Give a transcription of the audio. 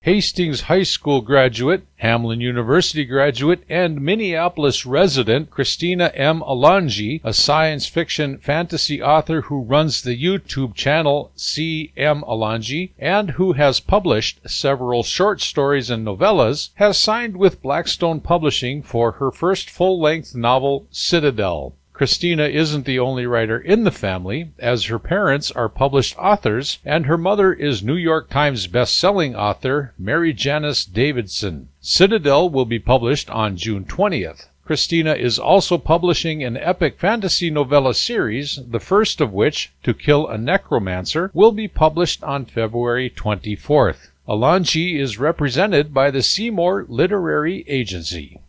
Hastings High School graduate, Hamline University graduate, and Minneapolis resident Christina M. Alangi, a science fiction fantasy author who runs the YouTube channel C.M. Alangi and who has published several short stories and novellas, has signed with Blackstone Publishing for her first full-length novel, Citadel. Christina isn't the only writer in the family, as her parents are published authors, and her mother is New York Times best-selling author Mary Janice Davidson. Citadel will be published on June 20th. Christina is also publishing an epic fantasy novella series, the first of which, To Kill a Necromancer, will be published on February 24th. Alangi is represented by the Seymour Literary Agency.